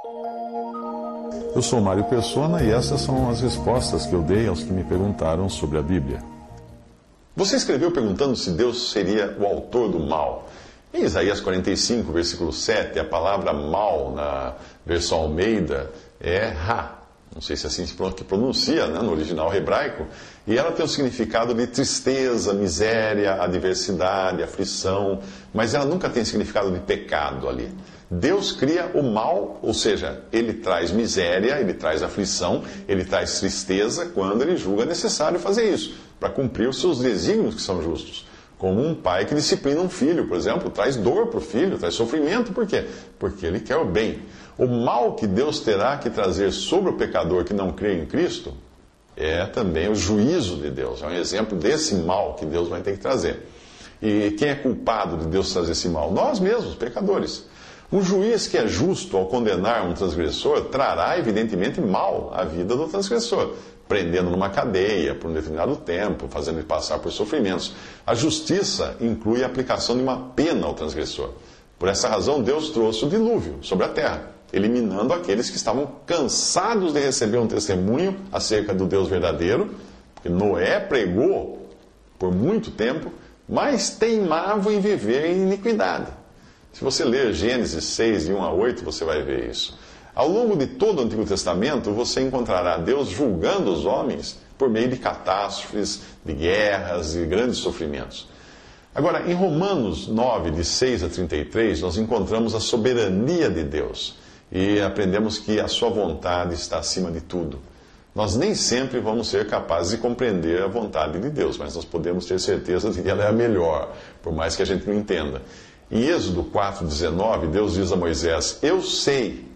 Eu sou Mário Persona e essas são as respostas que eu dei aos que me perguntaram sobre a Bíblia. Você escreveu perguntando se Deus seria o autor do mal. Em Isaías 45, versículo 7, a palavra mal na versão Almeida é Ra. Não sei se é assim que pronuncia, né, no original hebraico. E ela tem o significado de tristeza, miséria, adversidade, aflição. Mas ela nunca tem significado de pecado ali. Deus cria o mal, ou seja, ele traz miséria, ele traz aflição, ele traz tristeza quando ele julga necessário fazer isso, para cumprir os seus desígnios que são justos. Como um pai que disciplina um filho, por exemplo, traz dor para o filho, traz sofrimento, por quê? Porque ele quer o bem. O mal que Deus terá que trazer sobre o pecador que não crê em Cristo é também o juízo de Deus. É um exemplo desse mal que Deus vai ter que trazer. E quem é culpado de Deus trazer esse mal? Nós mesmos, pecadores. Um juiz que é justo ao condenar um transgressor trará, evidentemente, mal à vida do transgressor, prendendo numa cadeia por um determinado tempo, fazendo ele passar por sofrimentos. A justiça inclui a aplicação de uma pena ao transgressor. Por essa razão, Deus trouxe o dilúvio sobre a terra, eliminando aqueles que estavam cansados de receber um testemunho acerca do Deus verdadeiro, porque Noé pregou por muito tempo, mas teimavam em viver em iniquidade. Se você ler Gênesis 6, de 1 a 8, você vai ver isso. Ao longo de todo o Antigo Testamento, você encontrará Deus julgando os homens por meio de catástrofes, de guerras e grandes sofrimentos. Agora, em Romanos 9, de 6 a 33, nós encontramos a soberania de Deus e aprendemos que a sua vontade está acima de tudo. Nós nem sempre vamos ser capazes de compreender a vontade de Deus, mas nós podemos ter certeza de que ela é a melhor, por mais que a gente não entenda. Em Êxodo 4,19, Deus diz a Moisés: Eu sei,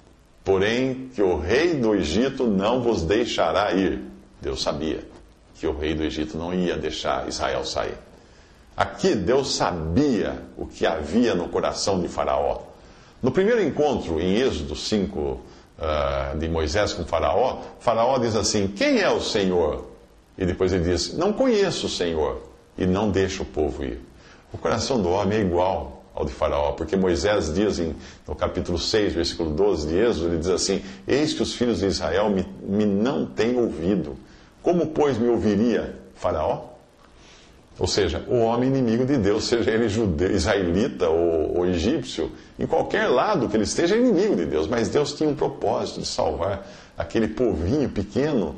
porém, que o rei do Egito não vos deixará ir. Deus sabia que o rei do Egito não ia deixar Israel sair. Aqui, Deus sabia o que havia no coração de Faraó. No primeiro encontro, em Êxodo 5, de Moisés com Faraó, Faraó diz assim: Quem é o Senhor? E depois ele diz: Não conheço o Senhor, e não deixa o povo ir. O coração do homem é igual ao de Faraó, porque Moisés diz no capítulo 6, versículo 12 de Êxodo, ele diz assim: Eis que os filhos de Israel me não têm ouvido. Como, pois, me ouviria Faraó? Ou seja, o homem inimigo de Deus, seja ele judeu, israelita ou egípcio, em qualquer lado que ele esteja, é inimigo de Deus. Mas Deus tinha um propósito de salvar aquele povinho pequeno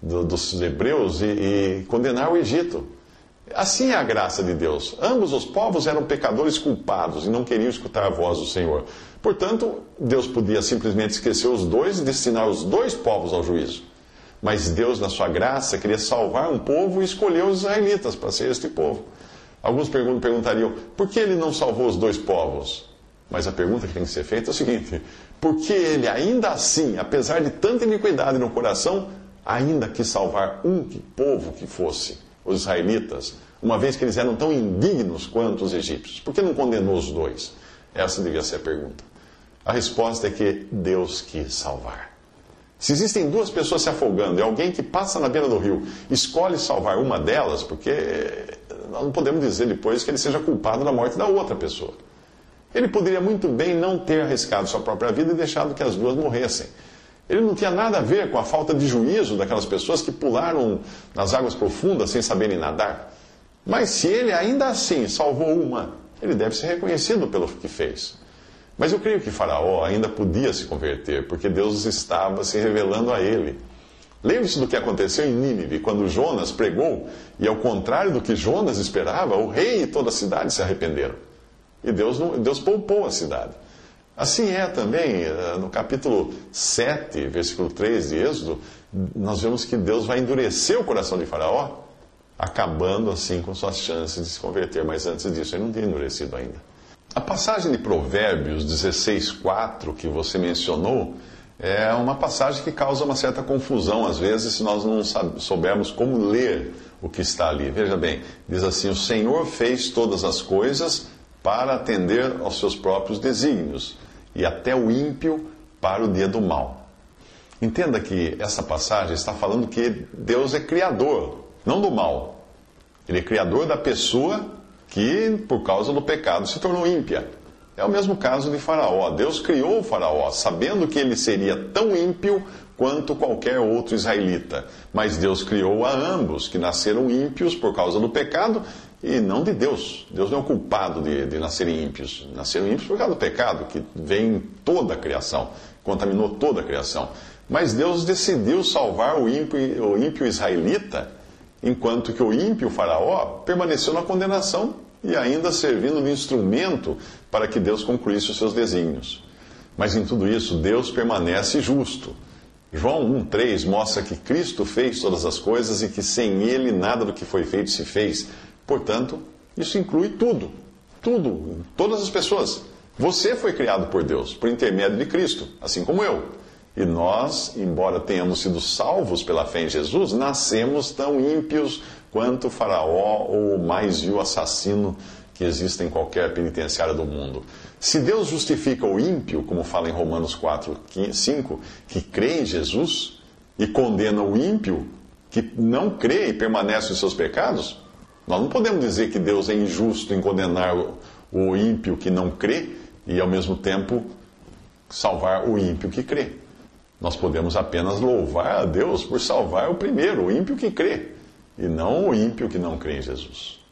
dos hebreus e condenar o Egito. Assim é a graça de Deus. Ambos os povos eram pecadores culpados e não queriam escutar a voz do Senhor. Portanto, Deus podia simplesmente esquecer os dois e destinar os dois povos ao juízo. Mas Deus, na sua graça, queria salvar um povo e escolheu os israelitas para ser este povo. Alguns perguntariam: por que ele não salvou os dois povos? Mas a pergunta que tem que ser feita é o seguinte: por que ele, ainda assim, apesar de tanta iniquidade no coração, ainda quis salvar um povo que fosse? Os israelitas, uma vez que eles eram tão indignos quanto os egípcios. Por que não condenou os dois? Essa devia ser a pergunta. A resposta é que Deus quis salvar. Se existem duas pessoas se afogando e alguém que passa na beira do rio escolhe salvar uma delas, porque nós não podemos dizer depois que ele seja culpado da morte da outra pessoa. Ele poderia muito bem não ter arriscado sua própria vida e deixado que as duas morressem. Ele não tinha nada a ver com a falta de juízo daquelas pessoas que pularam nas águas profundas sem saberem nadar. Mas se ele ainda assim salvou uma, ele deve ser reconhecido pelo que fez. Mas eu creio que Faraó ainda podia se converter, porque Deus estava se revelando a ele. Lembre-se do que aconteceu em Nínive, quando Jonas pregou, e ao contrário do que Jonas esperava, o rei e toda a cidade se arrependeram. E Deus poupou a cidade. Assim é também, no capítulo 7, versículo 3 de Êxodo, nós vemos que Deus vai endurecer o coração de Faraó, acabando assim com suas chances de se converter. Mas antes disso, ele não tinha endurecido ainda. A passagem de Provérbios 16:4 que você mencionou é uma passagem que causa uma certa confusão, às vezes, se nós não soubermos como ler o que está ali. Veja bem, diz assim: o Senhor fez todas as coisas para atender aos seus próprios desígnios, e até o ímpio para o dia do mal. Entenda que essa passagem está falando que Deus é criador, não do mal. Ele é criador da pessoa que, por causa do pecado, se tornou ímpia. É o mesmo caso de Faraó. Deus criou o Faraó, sabendo que ele seria tão ímpio quanto qualquer outro israelita. Mas Deus criou a ambos, que nasceram ímpios por causa do pecado, e não de Deus. Deus não é o culpado de nascerem ímpios. Nasceram ímpios por causa do pecado, que vem em toda a criação, contaminou toda a criação. Mas Deus decidiu salvar o ímpio israelita, enquanto que o ímpio Faraó permaneceu na condenação e ainda servindo de instrumento para que Deus concluísse os seus desígnios. Mas em tudo isso, Deus permanece justo. João 1,3 mostra que Cristo fez todas as coisas e que sem Ele nada do que foi feito se fez. Portanto, isso inclui tudo. Tudo. Todas as pessoas. Você foi criado por Deus, por intermédio de Cristo, assim como eu. E nós, embora tenhamos sido salvos pela fé em Jesus, nascemos tão ímpios quanto Faraó ou o mais vil assassino que existe em qualquer penitenciária do mundo. Se Deus justifica o ímpio, como fala em Romanos 4:5, que crê em Jesus, e condena o ímpio, que não crê e permanece nos seus pecados, nós não podemos dizer que Deus é injusto em condenar o ímpio que não crê e, ao mesmo tempo, salvar o ímpio que crê. Nós podemos apenas louvar a Deus por salvar o primeiro, o ímpio que crê, e não o ímpio que não crê em Jesus.